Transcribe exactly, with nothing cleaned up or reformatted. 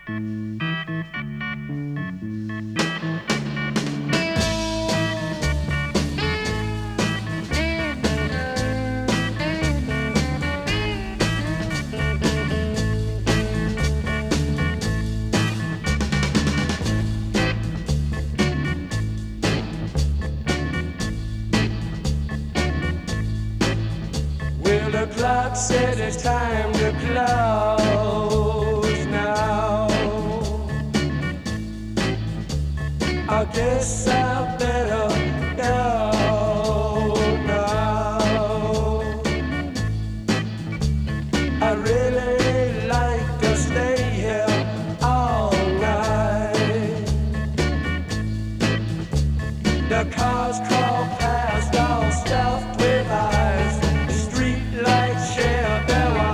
Well, the clock said it's time to close now. I guess I better go now. I really